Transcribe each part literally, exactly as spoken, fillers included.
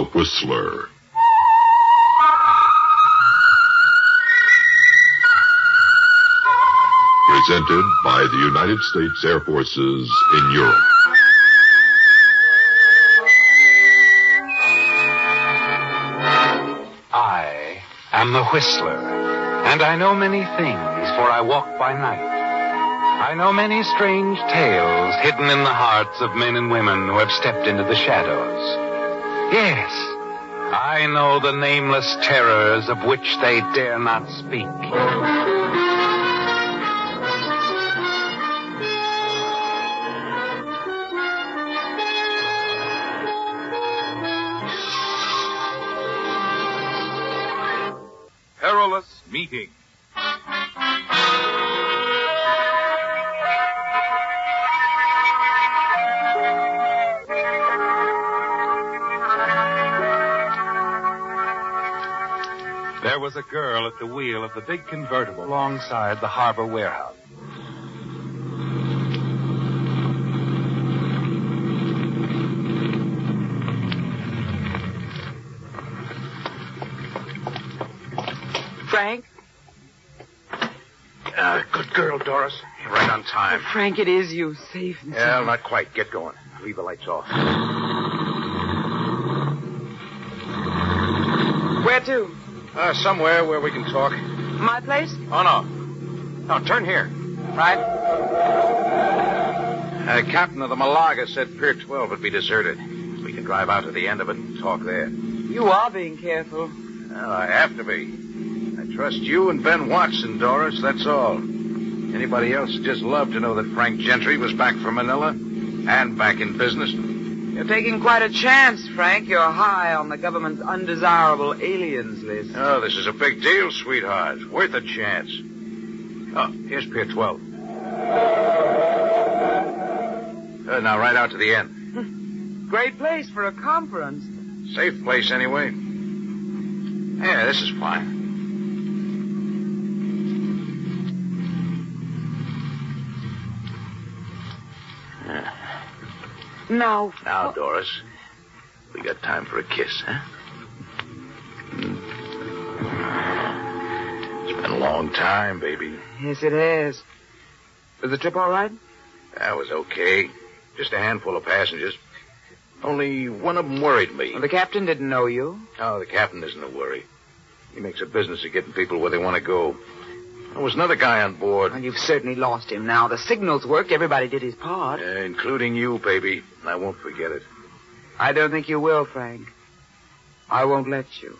Whistler. Presented by the United States Air Forces in Europe. I am the Whistler, and I know many things, for I walk by night. I know many strange tales hidden in the hearts of men and women who have stepped into the shadows. Yes, I know the nameless terrors of which they dare not speak. Perilous Meeting. There was a girl at the wheel of the big convertible alongside the harbor warehouse. Frank? Uh, good girl, Doris. You're right on time. Frank, it is you. Safe and Yeah, sound. not quite. Get going. Leave the lights off. Where to? Uh, somewhere where we can talk. My place? Oh, no. No, turn here. Right. Uh, captain of the Malaga said Pier twelve would be deserted. We can drive out to the end of it and talk there. You are being careful. Well, I have to be. I trust you and Ben Watson, Doris, that's all. Anybody else would just love to know that Frank Gentry was back from Manila and back in business. You're taking quite a chance, Frank. You're high on the government's undesirable aliens list. Oh, this is a big deal, sweetheart. It's worth a chance. Oh, here's Pier twelve. Uh, now, right out to the end. Great place for a conference. Safe place, anyway. Yeah, this is fine. Yeah. Now... Now, Doris, we got time for a kiss, huh? It's been a long time, baby. Yes, it has. Was the trip all right? That was okay. Just a handful of passengers. Only one of them worried me. Well, the captain didn't know you. Oh, the captain isn't a worry. He makes a business of getting people where they want to go. There was another guy on board. Well, you've certainly lost him now. The signals worked. Everybody did his part. Uh, including you, baby. I won't forget it. I don't think you will, Frank. I won't let you.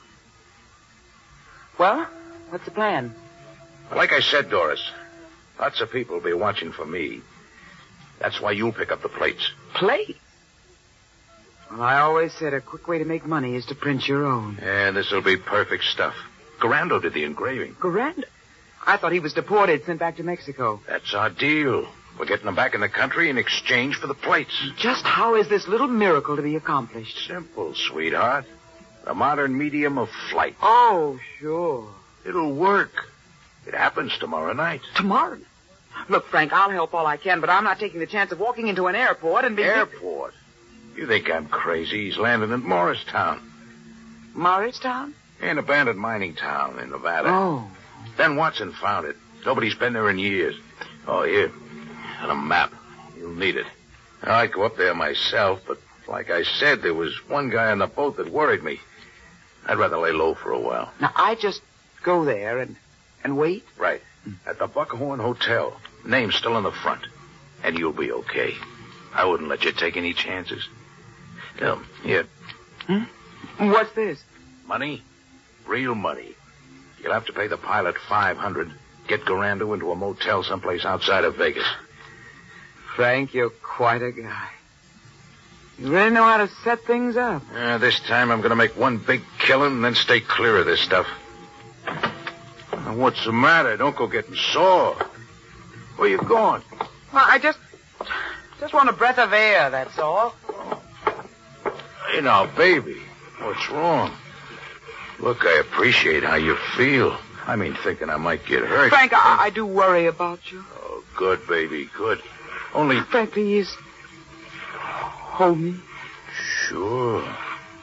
Well, what's the plan? Like I said, Doris, lots of people will be watching for me. That's why you'll pick up the plates. Plates? Well, I always said a quick way to make money is to print your own. And this'll be perfect stuff. Garando did the engraving. Garando? I thought he was deported, sent back to Mexico. That's our deal. We're getting them back in the country in exchange for the plates. Just how is this little miracle to be accomplished? Simple, sweetheart. The modern medium of flight. Oh, sure. It'll work. It happens tomorrow night. Tomorrow? Look, Frank, I'll help all I can, but I'm not taking the chance of walking into an airport and being... Airport? You think I'm crazy? He's landing at Morristown. Morristown? An abandoned mining town in Nevada. Oh. Ben Watson found it. Nobody's been there in years. Oh, here. On a map. You'll need it. I'd go up there myself, but like I said, there was one guy on the boat that worried me. I'd rather lay low for a while. Now, I just go there and, and wait? Right. At the Buckhorn Hotel. Name's still on the front. And you'll be okay. I wouldn't let you take any chances. Um, here. Hmm? What's this? Money. Real money. You'll have to pay the pilot five hundred dollars. Get Garando into a motel someplace outside of Vegas. Frank, you're quite a guy. You really know how to set things up. Uh, this time I'm going to make one big killing and then stay clear of this stuff. Now, what's the matter? Don't go getting sore. Where you going? Well, I just... just want a breath of air, that's all. Hey, now, baby. What's wrong? Look, I appreciate how you feel. I mean, thinking I might get hurt. Frank, I, I do worry about you. Oh, good, baby, good. Only... Frank, please. Hold me. Sure.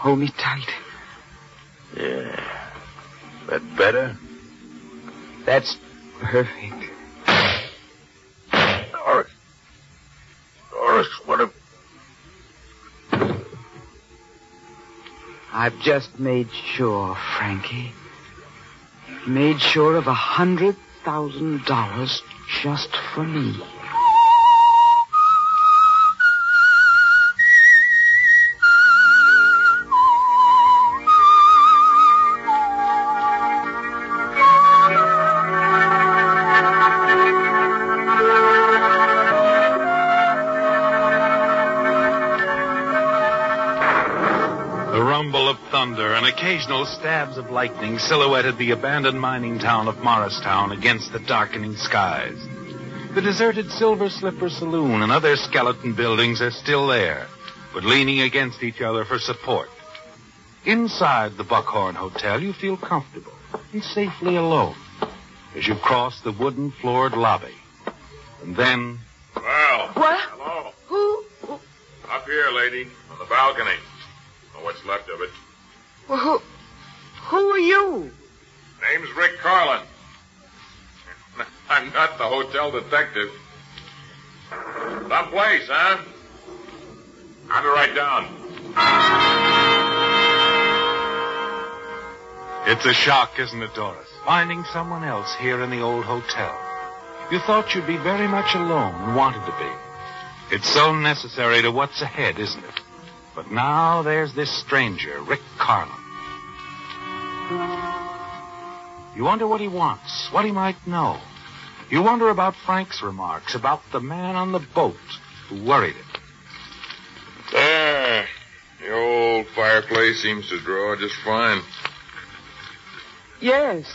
Hold me tight. Yeah. That better? That's perfect. Doris. Doris, what have... I've just made sure, Frankie. Made sure of a hundred thousand dollars just for me. And occasional stabs of lightning silhouetted the abandoned mining town of Morristown against the darkening skies. The deserted Silver Slipper Saloon and other skeleton buildings are still there, but leaning against each other for support. Inside the Buckhorn Hotel, you feel comfortable and safely alone as you cross the wooden-floored lobby. And then... Well, What? hello. Who? Who? Up here, lady, on the balcony. Or what's left of it. Well, who? Who are you? Name's Rick Carlin. I'm not the hotel detective. Someplace, huh? I'll be right down. It's a shock, isn't it, Doris? Finding someone else here in the old hotel. You thought you'd be very much alone and wanted to be. It's so necessary to what's ahead, isn't it? But now there's this stranger, Rick Carlin. You wonder what he wants, what he might know. You wonder about Frank's remarks about the man on the boat who worried him. Ah, the old fireplace seems to draw just fine. Yes.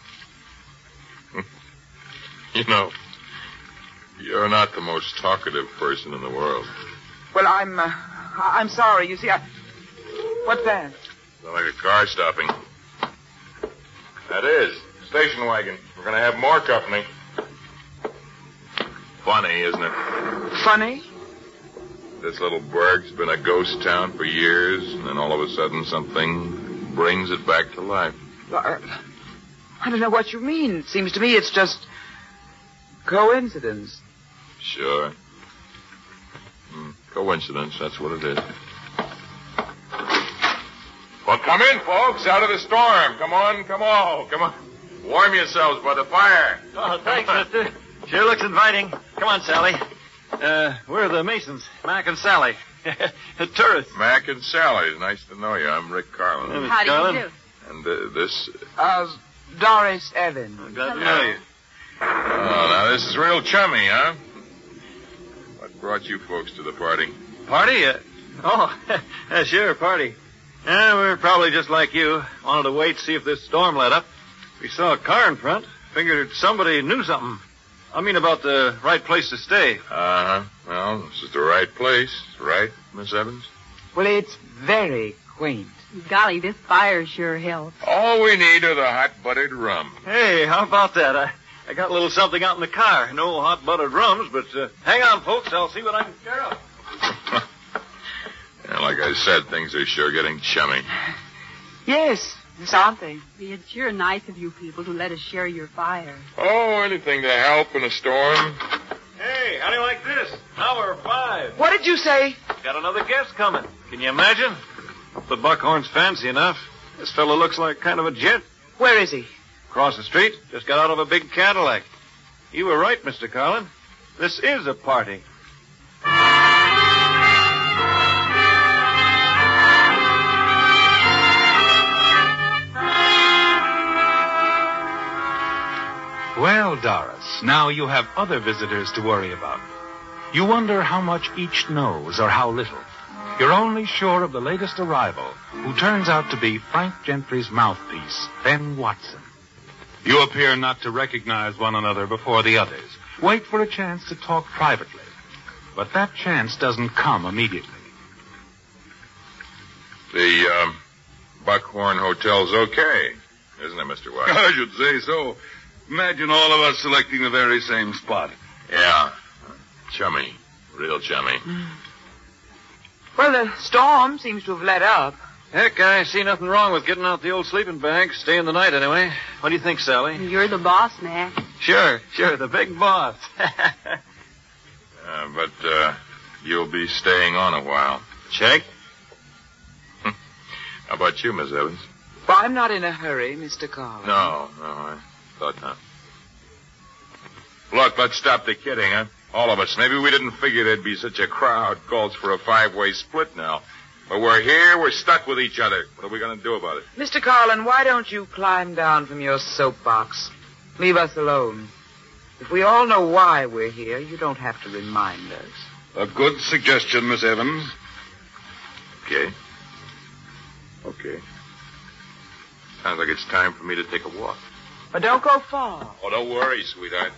You know, you're not the most talkative person in the world. Well, I'm, uh, I'm sorry. You see, I... What's that? Sounds like a car stopping. That is. Station wagon. We're going to have more company. Funny, isn't it? Funny? This little burg's been a ghost town for years, and then all of a sudden something brings it back to life. Uh, I don't know what you mean. It seems to me it's just coincidence. Sure. Hmm. Coincidence, that's what it is. Well, come in, folks, out of the storm. Come on, come on, come on. Warm yourselves by the fire. Oh, thanks, mister. Sure looks inviting. Come on, Sally. Uh, we're the Masons, Mac and Sally. Tourists. Mac and Sally, nice to know you. I'm Rick Carlin. How do you do? And uh, this... Uh, Doris Evans. I'm glad to know you. Oh, now this is real chummy, huh? What brought you folks to the party? Party? Uh, oh, yeah, sure, party. Yeah, we're probably just like you. Wanted to wait, see if this storm let up. We saw a car in front. Figured somebody knew something. I mean about the right place to stay. Uh-huh. Well, this is the right place, right, Miss Evans? Well, it's very quaint. Golly, this fire sure helps. All we need are the hot buttered rum. Hey, how about that? I, I got a little something out in the car. No hot buttered rums, but uh, hang on, folks. I'll see what I can scare up. Yeah, like I said, things are sure getting chummy. Yes, yes, aren't they? It's sure nice of you people to let us share your fire. Oh, anything to help in a storm. Hey, how do you like this? Hour five. What did you say? Got another guest coming. Can you imagine? The Buckhorn's fancy enough. This fellow looks like kind of a gent. Where is he? Across the street. Just got out of a big Cadillac. You were right, Mister Carlin. This is a party. Well, Doris, now you have other visitors to worry about. You wonder how much each knows or how little. You're only sure of the latest arrival, who turns out to be Frank Gentry's mouthpiece, Ben Watson. You appear not to recognize one another before the others. Wait for a chance to talk privately. But that chance doesn't come immediately. The um, Buckhorn Hotel's okay, isn't it, Mister Watson? I should say so. Imagine all of us selecting the very same spot. Yeah. Chummy. Real chummy. Well, the storm seems to have let up. Heck, I see nothing wrong with getting out the old sleeping bag, staying the night anyway. What do you think, Sally? You're the boss, Mac. Sure, sure, the big boss. uh, but uh, you'll be staying on a while. Check? How about you, Miss Evans? Well, I'm not in a hurry, Mister Carlin. No, no, I thought not. Look, let's stop the kidding, huh? All of us. Maybe we didn't figure there'd be such a crowd calls for a five-way split now. But we're here, we're stuck with each other. What are we going to do about it? Mister Carlin, why don't you climb down from your soapbox? Leave us alone. If we all know why we're here, you don't have to remind us. A good suggestion, Miss Evans. Okay. Okay. Sounds like it's time for me to take a walk. But don't go far. Oh, don't worry, sweetheart.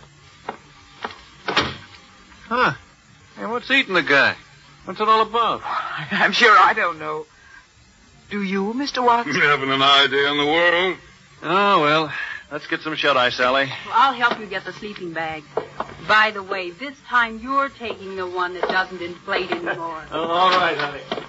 Huh. Hey, what's eating the guy? What's it all about? I'm sure I don't know. Do you, Mister Watson? You haven't an idea in the world. Oh, well, let's get some shut-eye, Sally. Well, I'll help you get the sleeping bag. By the way, this time you're taking the one that doesn't inflate anymore. Oh, all right, honey.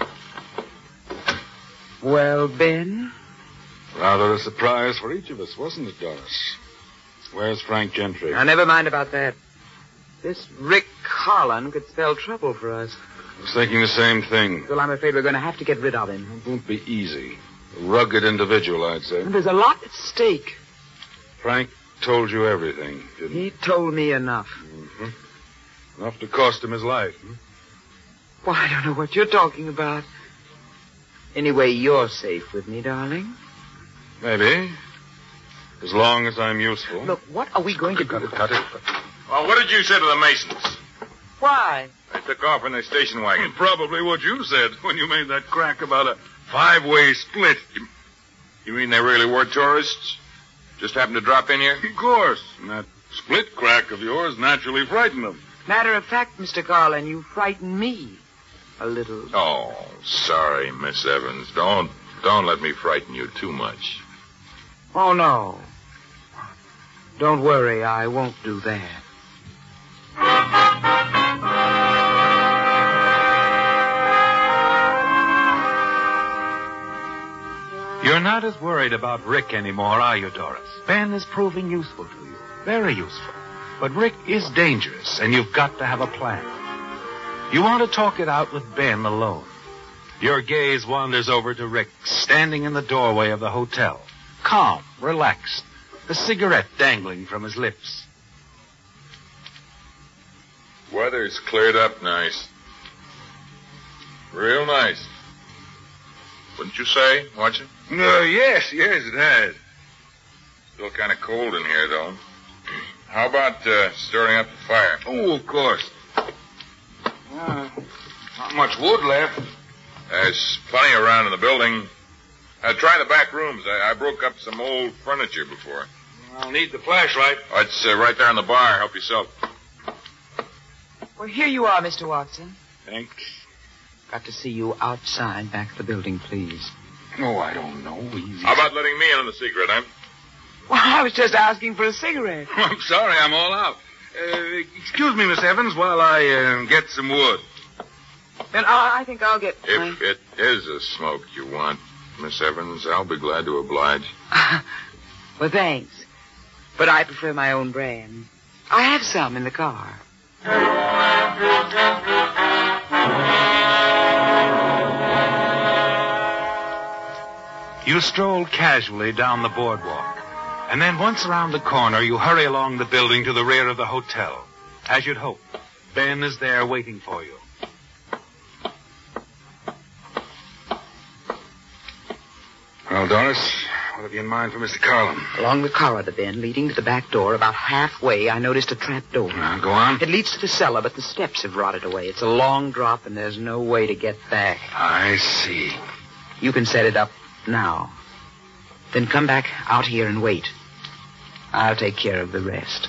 Well, Ben? Rather a surprise for each of us, wasn't it, Doris? Where's Frank Gentry? Now, never mind about that. This Rick Carlin could spell trouble for us. I was thinking the same thing. Well, I'm afraid we're going to have to get rid of him. It won't be easy. A rugged individual, I'd say. And there's a lot at stake. Frank told you everything, didn't he? He told me enough. Mm-hmm. Enough to cost him his life. Hmm? Well, I don't know what you're talking about. Anyway, you're safe with me, darling. Maybe. As long as I'm useful. Look, what are we going to cut do? it, cut it. Well, what did you say to the Masons? Why? They took off in their station wagon. Probably what you said when you made that crack about a five-way split. You, you mean they really were tourists? Just happened to drop in here? Of course. And that split crack of yours naturally frightened them. Matter of fact, Mister Carlin, you frighten me a little. Oh, sorry, Miss Evans. Don't, don't let me frighten you too much. Oh, no. Don't worry, I won't do that. You're not as worried about Rick anymore, are you, Doris? Ben is proving useful to you. Very useful. But Rick is dangerous, and you've got to have a plan. You want to talk it out with Ben alone. Your gaze wanders over to Rick, standing in the doorway of the hotel. Calm, relaxed, a cigarette dangling from his lips. Weather's cleared up nice. Real nice. Wouldn't you say, Watson? Uh, yes, yes, it has. Still kind of cold in here, though. How about uh, stirring up the fire? Oh, of course. Uh, not much wood left. There's plenty around in the building. Uh, try the back rooms. I, I broke up some old furniture before. I'll need the flashlight. Oh, it's uh, right there in the bar. Help yourself. Well, here you are, Mister Watson. Thanks. Got to see you outside back of the building, please. Oh, I don't know. Easy. How about letting me in on the secret, huh? Well, I was just asking for a cigarette. I'm sorry, I'm all out. Uh, excuse me, Miss Evans, while I uh, get some wood. Then I, I think I'll get If my... it is a smoke you want, Miss Evans, I'll be glad to oblige. Well, thanks. But I prefer my own brand. I have some in the car. You stroll casually down the boardwalk, and then once around the corner, you hurry along the building to the rear of the hotel. As you'd hope, Ben is there waiting for you. Well, Doris, what have you in mind for Mister Carlin? Along the corridor, Ben, leading to the back door, about halfway, I noticed a trap door. Uh, go on. It leads to the cellar, but the steps have rotted away. It's a long drop, and there's no way to get back. I see. You can set it up now. Then come back out here and wait. I'll take care of the rest.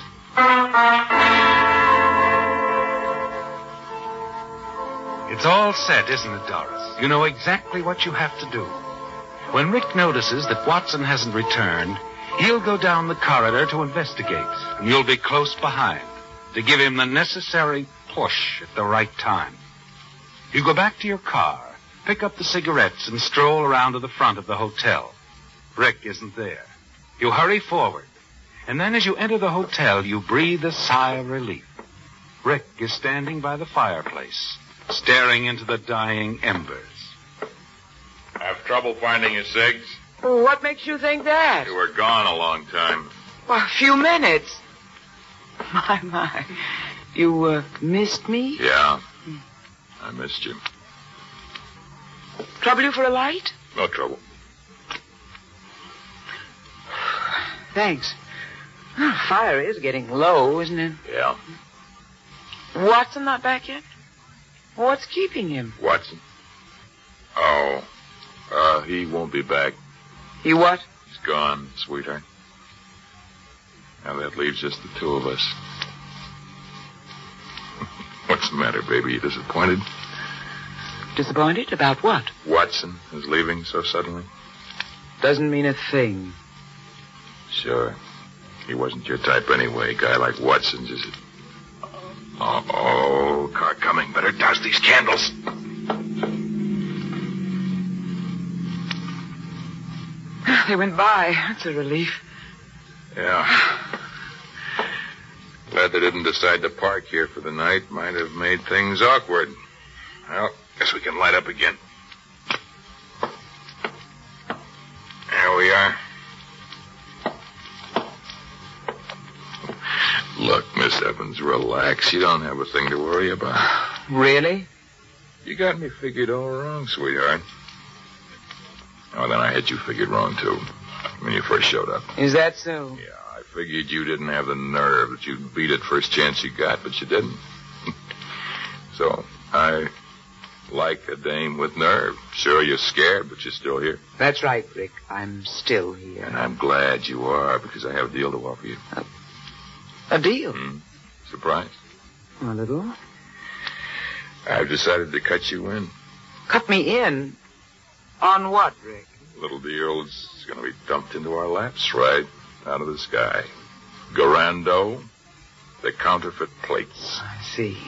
It's all set, isn't it, Doris? You know exactly what you have to do. When Rick notices that Watson hasn't returned, he'll go down the corridor to investigate, and you'll be close behind to give him the necessary push at the right time. You go back to your car pick up the cigarettes and stroll around to the front of the hotel. Rick isn't there. You hurry forward. And then as you enter the hotel, you breathe a sigh of relief. Rick is standing by the fireplace, staring into the dying embers. Have trouble finding your cigs? Well, what makes you think that? You were gone a long time. Well, a few minutes. My, my. You, uh, missed me? Yeah. I missed you. Trouble you for a light? No trouble. Thanks. Oh, fire is getting low, isn't it? Yeah. Watson not back yet? What's keeping him? Watson? Oh. Uh, he won't be back. He what? He's gone, sweetheart. Now that leaves just the two of us. What's the matter, baby? You disappointed? Disappointed? About what? Watson is leaving so suddenly. Doesn't mean a thing. Sure. He wasn't your type anyway. A guy like Watson just... Oh, oh, car coming. Better douse these candles. They went by. That's a relief. Yeah. Glad they didn't decide to park here for the night. Might have made things awkward. Well, guess we can light up again. There we are. Look, Miss Evans, relax. You don't have a thing to worry about. Really? You got me figured all wrong, sweetheart. Oh, then I had you figured wrong, too, when you first showed up. Is that so? Yeah, I figured you didn't have the nerve, that you'd beat it first chance you got, but you didn't. So, I like a dame with nerve. Sure, you're scared, but you're still here. That's right, Rick. I'm still here. And I'm glad you are, because I have a deal to offer you. A, a deal? Hmm? Surprise? A little. I've decided to cut you in. Cut me in? On what, Rick? Little deal's going to be dumped into our laps right out of the sky. Garando, the counterfeit plates. I see.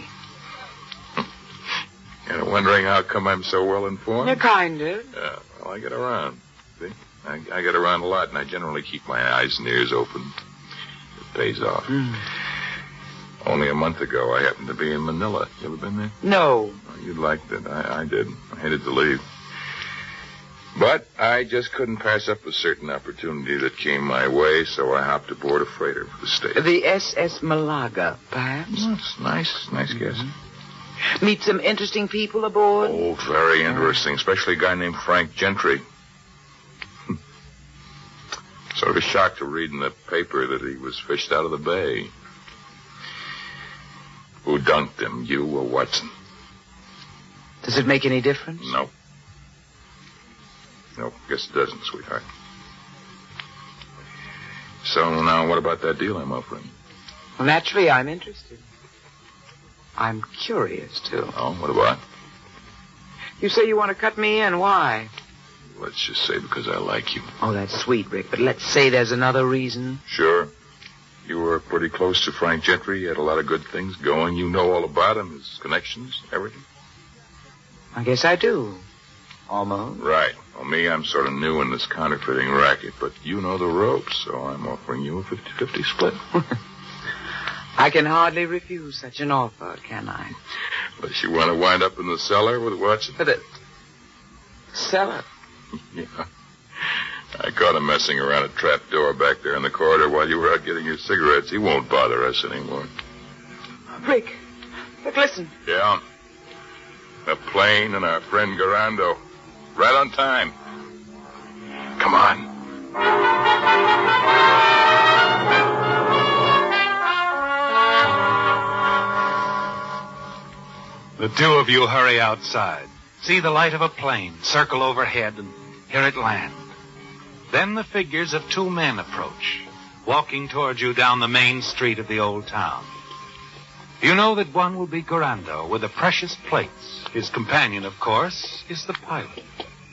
You're wondering how come I'm so well informed? Yeah, kind of. Yeah, well, I get around. See? I, I get around a lot, and I generally keep my eyes and ears open. It pays off. Mm. Only a month ago, I happened to be in Manila. You ever been there? No. Oh, you liked it. I, I did. I hated to leave. But I just couldn't pass up a certain opportunity that came my way, so I hopped aboard a freighter for the States. The S S Malaga, perhaps? Oh, it's nice. Nice guess. Mm-hmm. Meet some interesting people aboard? Oh, very interesting, especially a guy named Frank Gentry. Sort of shocked to read in the paper that he was fished out of the bay. Who dunked him, you or Watson? Does it make any difference? No. Nope, guess it doesn't, sweetheart. So now, what about that deal I'm offering? Well, naturally, I'm interested. I'm curious, too. Oh, what about? You say you want to cut me in. Why? Let's just say because I like you. Oh, that's sweet, Rick. But let's say there's another reason. Sure. You were pretty close to Frank Gentry. He had a lot of good things going. You know all about him, his connections, everything. I guess I do. Almost. Right. Well, me, I'm sort of new in this counterfeiting racket, but you know the ropes, so I'm offering you a fifty-fifty split. I can hardly refuse such an offer, can I? Unless you want to wind up in the cellar with Watson. But the cellar? Yeah. I caught him messing around a trap door back there in the corridor while you were out getting your cigarettes. He won't bother us anymore. Rick. Rick, listen. Yeah. The plane and our friend Garando. Right on time. Come on. The two of you hurry outside. See the light of a plane circle overhead and hear it land. Then the figures of two men approach, walking toward you down the main street of the old town. You know that one will be Garando with the precious plates. His companion, of course, is the pilot.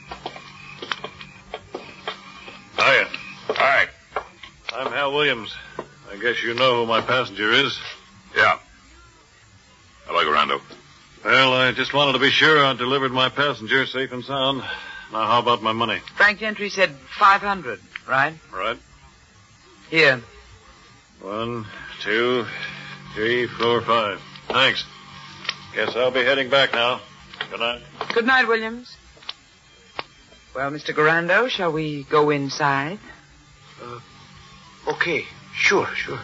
Hiya. Hi. I'm Hal Williams. I guess you know who my passenger is. Yeah. Hello, Garando. Well, I just wanted to be sure I delivered my passenger safe and sound. Now, how about my money? Frank Gentry said five hundred, right? Right. Here. One, two, three, four, five. Thanks. Guess I'll be heading back now. Good night. Good night, Williams. Well, Mister Garando, shall we go inside? Uh, okay. Sure, sure.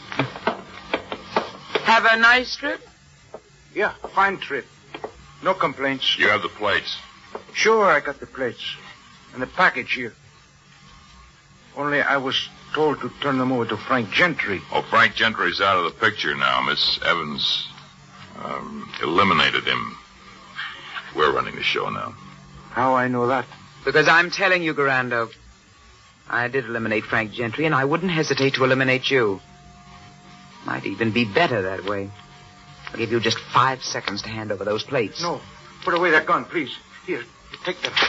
Have a nice trip? Yeah, fine trip. No complaints. You have the plates. Sure, I got the plates. And the package here. Only I was told to turn them over to Frank Gentry. Oh, Frank Gentry's out of the picture now. Miss Evans um, eliminated him. We're running the show now. How I know that? Because I'm telling you, Garando. I did eliminate Frank Gentry, and I wouldn't hesitate to eliminate you. Might even be better that way. I'll give you just five seconds to hand over those plates. No. Put away that gun, please. Here, take that.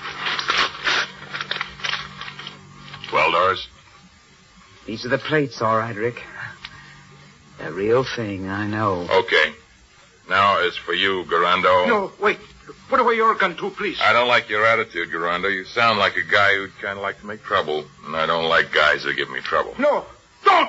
Well, Doris? These are the plates, all right, Rick. The real thing, I know. Okay. Now, as for you, Garando... No, wait. Put away your gun, too, please. I don't like your attitude, Garando. You sound like a guy who'd kind of like to make trouble. And I don't like guys that give me trouble. No, don't!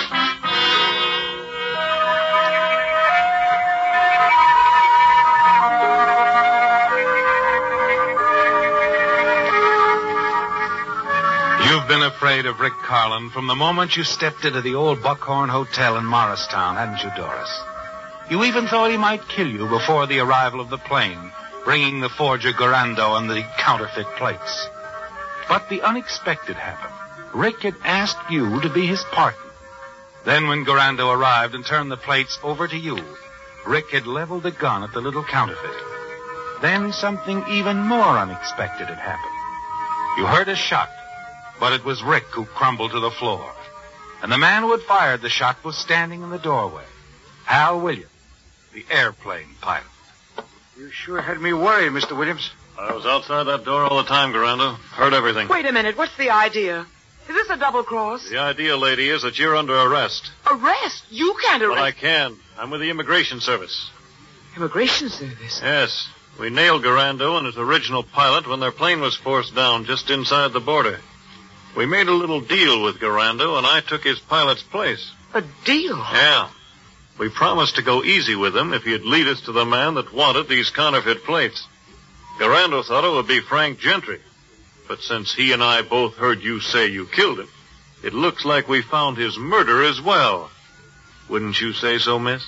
You've been afraid of Rick Carlin from the moment you stepped into the old Buckhorn Hotel in Morristown, hadn't you, Doris? You even thought he might kill you before the arrival of the plane, bringing the forger Garando and the counterfeit plates. But the unexpected happened. Rick had asked you to be his partner. Then when Garando arrived and turned the plates over to you, Rick had leveled the gun at the little counterfeit. Then something even more unexpected had happened. You heard a shot, but it was Rick who crumbled to the floor. And the man who had fired the shot was standing in the doorway. Hal Williams, the airplane pilot. You sure had me worried, Mister Williams. I was outside that door all the time, Garando. Heard everything. Wait a minute. What's the idea? Is this a double cross? The idea, lady, is that you're under arrest. Arrest? You can't arrest... But I can. I'm with the Immigration Service. Immigration Service? Yes. We nailed Garando and his original pilot when their plane was forced down just inside the border. We made a little deal with Garando, and I took his pilot's place. A deal? Yeah. We promised to go easy with him if he'd lead us to the man that wanted these counterfeit plates. Garando thought it would be Frank Gentry. But since he and I both heard you say you killed him, it looks like we found his murder as well. Wouldn't you say so, miss?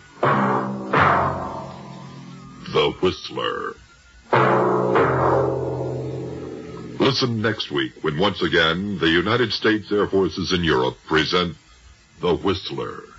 The Whistler. Listen next week when once again the United States Air Forces in Europe present The Whistler.